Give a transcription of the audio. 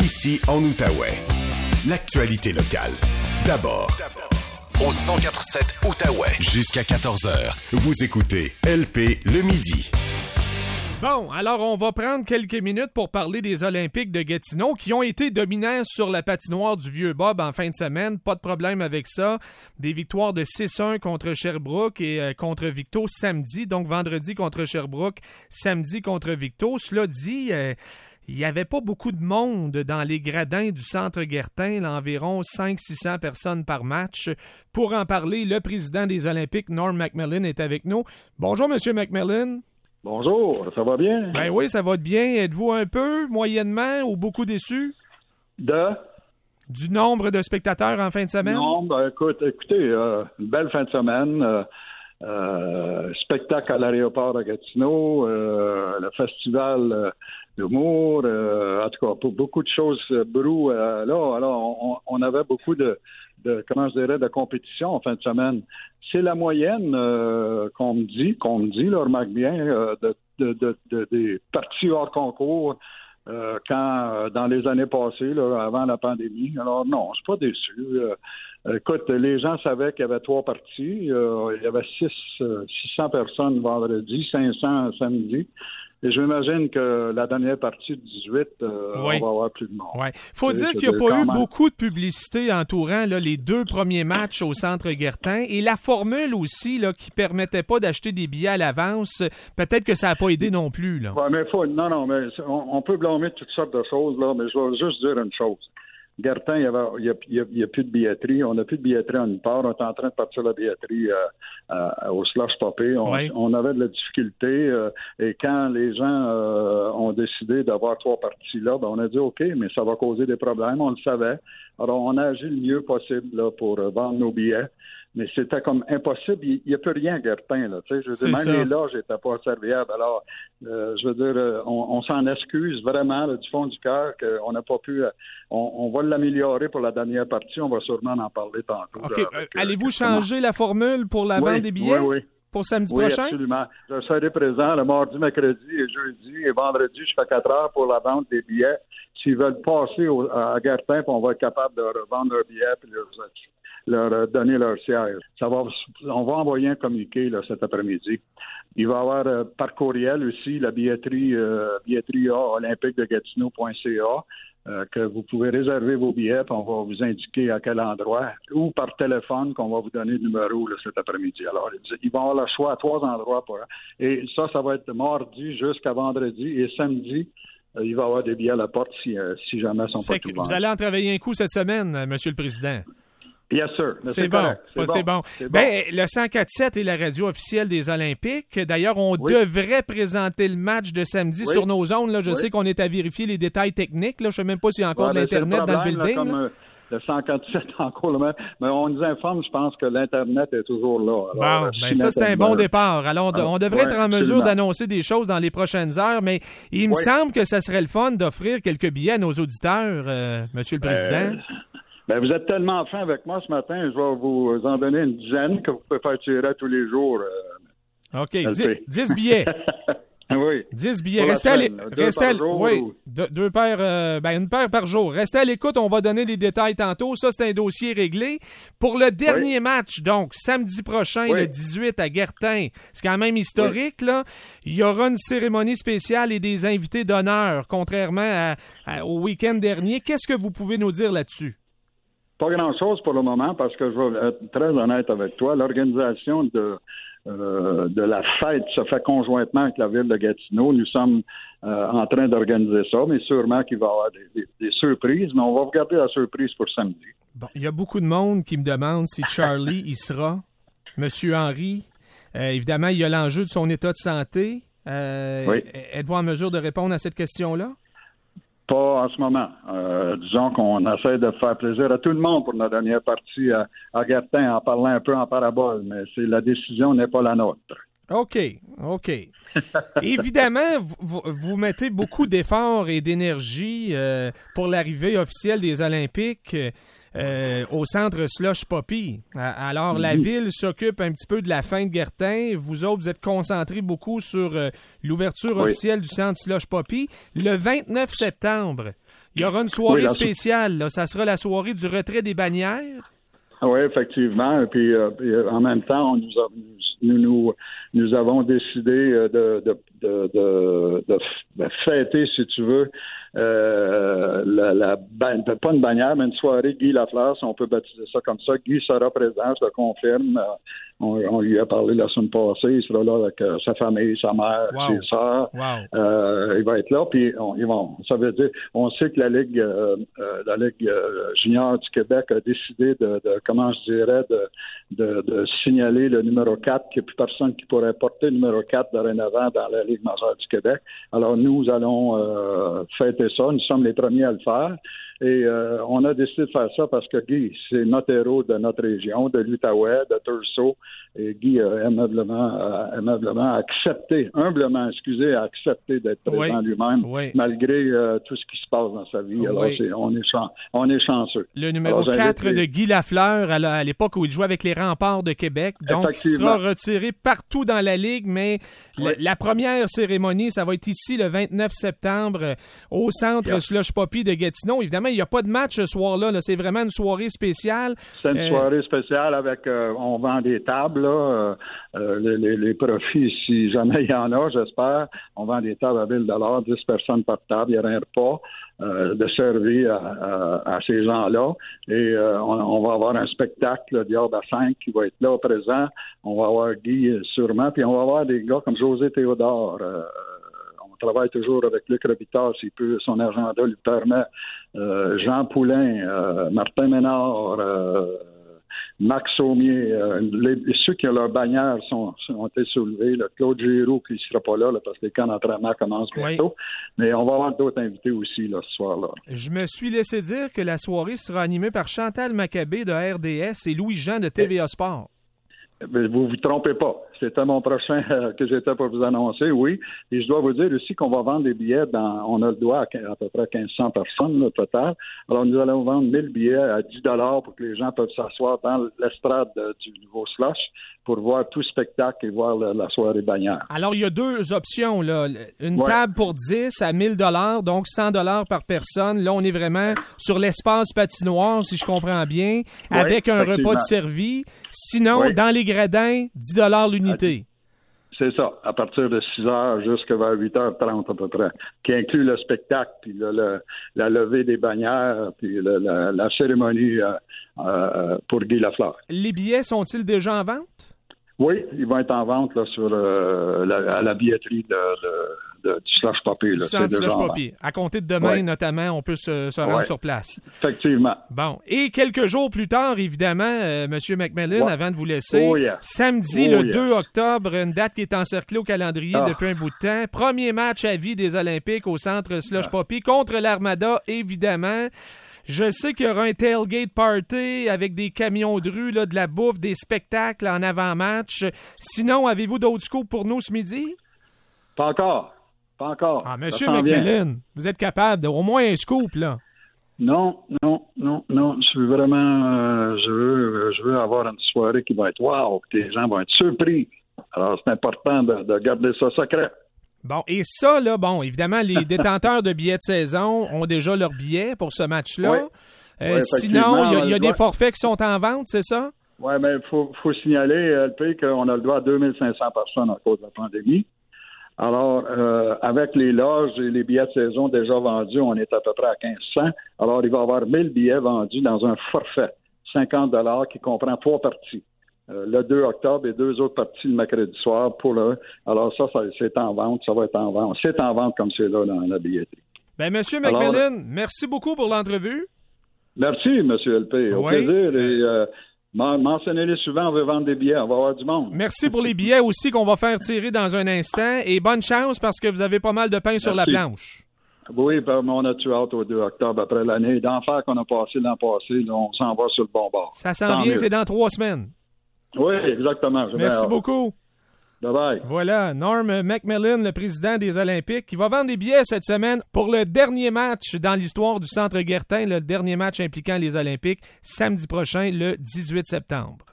ici en Outaouais. L'actualité locale. D'abord. Au 104.7 Outaouais. Jusqu'à 14h. Vous écoutez LP le midi. Bon, alors on va prendre quelques minutes pour parler des Olympiques de Gatineau qui ont été dominants sur la patinoire du Vieux-Bob en fin de semaine. Pas de problème avec ça. Des victoires de 6-1 contre Sherbrooke et contre Victo samedi. Donc vendredi contre Sherbrooke, samedi contre Victo. Cela dit, il n'y avait pas beaucoup de monde dans les gradins du centre Guertin, là, environ 500-600 personnes par match. Pour en parler, le président des Olympiques, Norm McMillan, est avec nous. Bonjour, M. McMillan. Bonjour, ça va bien? Ben oui, ça va bien. Êtes-vous un peu, moyennement, ou beaucoup déçu? Du nombre de spectateurs en fin de semaine? Non, ben écoutez, une belle fin de semaine. Spectacle à l'aéroport à Gatineau, le festival d'humour, en tout cas, beaucoup de choses brou là. Alors, on avait beaucoup de compétition en fin de semaine. C'est la moyenne qu'on me dit, là, remarque bien, des parties hors concours quand dans les années passées, là, avant la pandémie. Alors non, je suis pas déçu. Écoute, les gens savaient qu'il y avait 3 parties. Il y avait 600 personnes vendredi, 500 samedi. Et je m'imagine que la dernière partie du 18, on va avoir plus de monde. Oui. Faut dire qu'il n'y a pas eu beaucoup de publicité entourant là, les 2 premiers matchs au Centre Guertin. Et la formule aussi, là, qui permettait pas d'acheter des billets à l'avance, peut-être que ça n'a pas aidé non plus. Là. Ouais, mais mais on peut blâmer toutes sortes de choses, là, mais je vais juste dire une chose. Guertin, il y a plus de billetterie. On n'a plus de billetterie en une part. On est en train de partir la billetterie au Slush Poppy. On avait de la difficulté. Et quand les gens ont décidé d'avoir 3 parties là, ben on a dit OK, mais ça va causer des problèmes. On le savait. Alors, on a agi le mieux possible là, pour vendre nos billets. Mais c'était comme impossible. Il n'y a plus rien à Guertin, là. Tu sais, je veux dire, même les loges n'étaient pas serviables. Alors, je veux dire, on s'en excuse vraiment là, du fond du cœur qu'on n'a pas pu. On va l'améliorer pour la dernière partie. On va sûrement en parler tantôt. OK. Allez-vous changer la formule pour la vente des billets? Oui. Pour samedi prochain? Oui, absolument. Je serai présent le mardi, mercredi et jeudi. Et vendredi, je fais 4 heures pour la vente des billets. S'ils veulent passer à Guertin, on va être capable de revendre leurs billets et leur donner leur siège. On va envoyer un communiqué là, cet après-midi. Il va y avoir par courriel aussi la billetterie olympique de Gatineau.ca que vous pouvez réserver vos billets, puis on va vous indiquer à quel endroit, ou par téléphone qu'on va vous donner le numéro là, cet après-midi. Alors, ils vont avoir le choix à 3 endroits. Et ça va être mardi jusqu'à vendredi et samedi. Il va y avoir des billets à la porte si jamais ils sont pas tout vendus. Vous allez en travailler un coup cette semaine, Monsieur le Président. Yes, sir. C'est bon. C'est bon. Ben, le 104.7 est la radio officielle des Olympiques. D'ailleurs, on devrait présenter le match de samedi sur nos ondes. Là, je sais qu'on est à vérifier les détails techniques. Là. Je ne sais même pas s'il y a encore de l'Internet dans le building. Là, le 104.7 encore, mais on nous informe, je pense que l'Internet est toujours là. Alors, ça, c'est un bon départ. Alors, on devrait être en mesure d'annoncer des choses dans les prochaines heures, mais il me semble que ça serait le fun d'offrir quelques billets à nos auditeurs, Monsieur le Président. Vous êtes tellement fin avec moi ce matin, je vais vous en donner une dizaine que vous pouvez faire tirer tous les jours. OK, 10 billets. Oui. 10 billets. Restez à deux paires, une paire par jour. Restez à l'écoute, on va donner les détails tantôt. Ça, c'est un dossier réglé. Pour le dernier match, donc, samedi prochain, le 18 à Guertin, c'est quand même historique, là. Il y aura une cérémonie spéciale et des invités d'honneur, contrairement au week-end dernier. Qu'est-ce que vous pouvez nous dire là-dessus? Pas grand-chose pour le moment, parce que je vais être très honnête avec toi. L'organisation de la fête se fait conjointement avec la ville de Gatineau. Nous sommes en train d'organiser ça, mais sûrement qu'il va y avoir des surprises, mais on va regarder la surprise pour samedi. Bon, il y a beaucoup de monde qui me demande si Charlie y sera. Monsieur Henry, évidemment, il y a l'enjeu de son état de santé. Êtes-vous en mesure de répondre à cette question-là? Pas en ce moment. Disons qu'on essaie de faire plaisir à tout le monde pour notre dernière partie à Guertin en parlant un peu en parabole, mais la décision n'est pas la nôtre. OK. Évidemment, vous mettez beaucoup d'efforts et d'énergie pour l'arrivée officielle des Olympiques. au centre Slush Poppy. Alors, la ville s'occupe un petit peu de la fin de Guertin. Vous autres, vous êtes concentrés beaucoup sur l'ouverture officielle du centre Slush Poppy. Le 29 septembre, il y aura une soirée spéciale. Là. Ça sera la soirée du retrait des bannières. Oui, effectivement. Et puis, en même temps, nous avons décidé de fêter, si tu veux, pas une bannière, mais une soirée Guy Lafleur, si on peut baptiser ça comme ça. Guy sera présent, je le confirme. On lui a parlé la semaine passée. Il sera là avec sa famille, sa mère, ses sœurs. Il va être là. Puis ça veut dire, on sait que la Ligue junior du Québec a décidé de signaler le numéro 4, qu'il n'y a plus personne qui pourrait porter le numéro 4 dorénavant dans la Ligue majeure du Québec. Alors, nous allons fêter ça. Nous sommes les premiers à le faire. Et on a décidé de faire ça parce que Guy, c'est notre héros de notre région, de l'Outaouais, de Thurso. Et Guy a humblement accepté d'être présent lui-même, malgré tout ce qui se passe dans sa vie. Alors, on est chanceux. Le numéro 4 de Guy Lafleur, à l'époque où il jouait avec les Remparts de Québec. Donc, il sera retiré partout dans la Ligue, mais la première cérémonie, ça va être ici le 29 septembre au centre Slush Poppy de Gatineau. Évidemment, il n'y a pas de match ce soir-là. Là. C'est vraiment une soirée spéciale. C'est une soirée spéciale avec... on vend des tables, là. Les profits, si jamais il y en a, j'espère. On vend des tables à 1 000 $, 10 personnes par table. Il y aura un repas de servir à ces gens-là. Et on va avoir un spectacle, Diable à 5, qui va être là présent. On va avoir Guy, sûrement. Puis on va avoir des gars comme José Théodore. On travaille toujours avec Luc Robitaille, s'il peut, son agenda lui permet. Jean Poulain, Martin Ménard, Max Saumier, ceux qui ont leur bannière ont été soulevés. Là, Claude Giroux qui ne sera pas là parce que les camps d'entraînement commencent bientôt. Mais on va avoir d'autres invités aussi là, ce soir-là. Je me suis laissé dire que la soirée sera animée par Chantal Maccabé de RDS et Louis-Jean de TVA Sport. Vous vous trompez pas. C'était mon prochain que j'étais pour vous annoncer, oui. Et je dois vous dire aussi qu'on va vendre des billets on a le droit à peu près 1500 personnes, au total. Alors, nous allons vendre 1000 billets à 10 $ pour que les gens peuvent s'asseoir dans l'estrade du nouveau Slush pour voir tout spectacle et voir la soirée bannière. Alors, il y a deux options, là. Une table pour 10 à 1000 $, donc 100 $ par personne. Là, on est vraiment sur l'espace patinoire, si je comprends bien, avec un repas de servi. Sinon, dans les gradins, 10 $ l'unité. C'est ça, à partir de 6 h jusqu'à vers 8h30 à peu près, qui inclut le spectacle, puis la levée des bannières, puis la cérémonie pour Guy Lafleur. Les billets sont-ils déjà en vente? Oui, ils vont être en vente là, à la billetterie du Slush Poppy. Du centre Slush Poppy. À compter de demain, notamment, on peut se rendre sur place. Effectivement. Bon. Et quelques jours plus tard, évidemment, M. McMillan, avant de vous laisser, samedi, le 2 octobre, une date qui est encerclée au calendrier depuis un bout de temps. Premier match à vie des Olympiques au centre Slush Poppy contre l'Armada, évidemment. Je sais qu'il y aura un tailgate party avec des camions de rue, là, de la bouffe, des spectacles en avant-match. Sinon, avez-vous d'autres scoops pour nous ce midi? Pas encore. Ah, Monsieur McMillan, vous êtes capable au moins un scoop, là. Non. Je suis vraiment... je veux avoir une soirée qui va être wow, que les gens vont être surpris. Alors, c'est important de garder ça secret. Bon, et ça, là, évidemment, les détenteurs de billets de saison ont déjà leurs billets pour ce match-là. Sinon, il y a des forfaits qui sont en vente, c'est ça? Oui, mais il faut signaler, LP, qu'on a le droit à 2500 personnes à cause de la pandémie. Alors, avec les loges et les billets de saison déjà vendus, on est à peu près à 1500. Alors, il va y avoir 1000 billets vendus dans un forfait, 50 $ qui comprend 3 parties. Le 2 octobre et 2 autres parties le mercredi soir pour le... Alors ça c'est en vente, ça va être en vente. C'est en vente comme c'est là dans la billetterie. Bien, M. McMillan, merci beaucoup pour l'entrevue. Merci, M. LP. Au plaisir. Et mentionnez-les souvent, on veut vendre des billets, on va avoir du monde. Merci pour les billets aussi qu'on va faire tirer dans un instant. Et bonne chance parce que vous avez pas mal de pain sur la planche. Oui, on a tué hâte au 2 octobre après l'année d'enfer qu'on a passé l'an passé. Là, on s'en va sur le bon bord. Ça s'en vient, c'est dans 3 semaines. Oui, exactement. Merci beaucoup. Bye-bye. Voilà, Norm Macmillan, le président des Olympiques, qui va vendre des billets cette semaine pour le dernier match dans l'histoire du Centre Guertin, le dernier match impliquant les Olympiques, samedi prochain, le 18 septembre.